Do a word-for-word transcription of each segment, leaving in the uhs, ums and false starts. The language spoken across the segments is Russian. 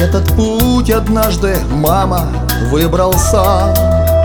Этот путь однажды мама выбрал сам.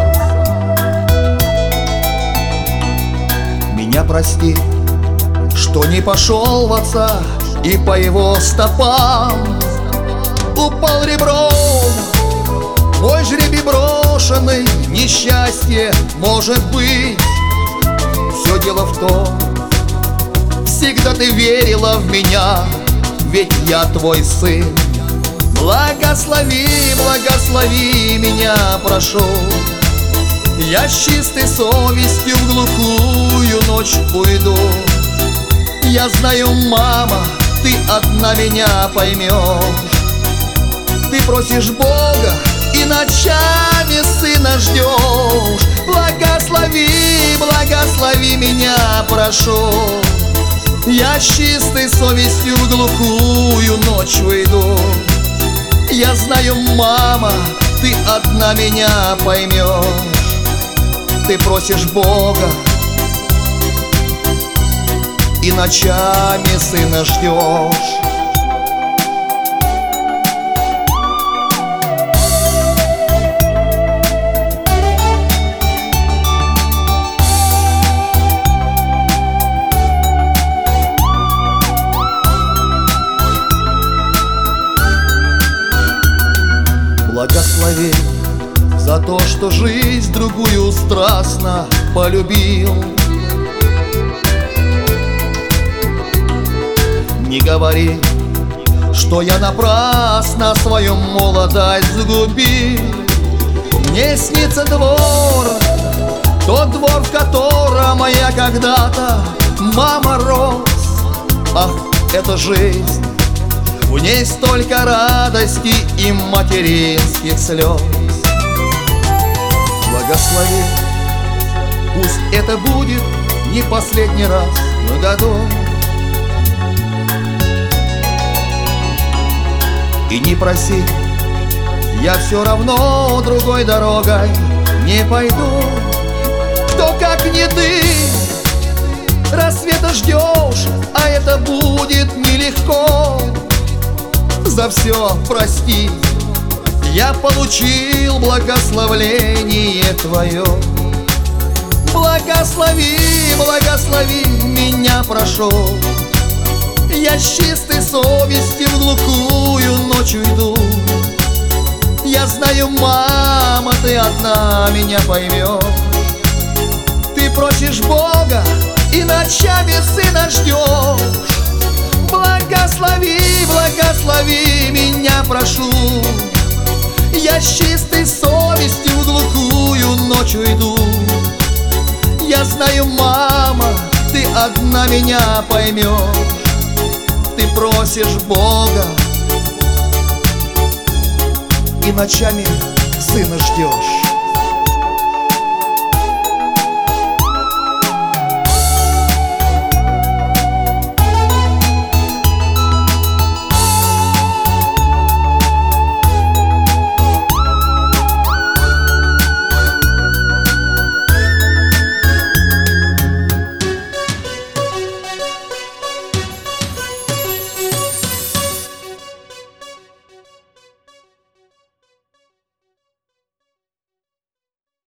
Меня прости, что не пошел в отца и по его стопам. Упал ребром, мой жребий брошенный, несчастье может быть. Все дело в том, всегда ты верила в меня, ведь я твой сын. Благослови, благослови меня, прошу. Я с чистой совестью в глухую ночь уйду. Я знаю, мама, ты одна меня поймешь. Ты просишь Бога и ночами сына ждешь. Благослови, благослови меня, прошу. Я с чистой совестью в глухую ночь уйду. Я знаю, мама, ты одна меня поймешь. Ты просишь Бога и ночами сына ждешь. Благослови за то, что жизнь другую страстно полюбил. Не говори, что я напрасно свою молодость загубил. Мне снится двор, тот двор, в котором я когда-то мама рос. Ах, это жизнь! В ней столько радости и материнских слез. Благослови, пусть это будет не последний раз в году. И не проси, я все равно другой дорогой не пойду. Кто, как не ты, рассвета ждешь, а это будет нелегко. За все прости, я получил благословление твое. Благослови, благослови меня, прошу. Я с чистой совестью в глухую ночь уйду. Я знаю, мама, ты одна меня поймешь. Ты просишь Бога и ночами сына ждешь. Благослови, благослови меня, прошу. Я с чистой совестью в глухую ночь уйду. Я знаю, мама, ты одна меня поймешь. Ты просишь Бога и ночами сына ждешь.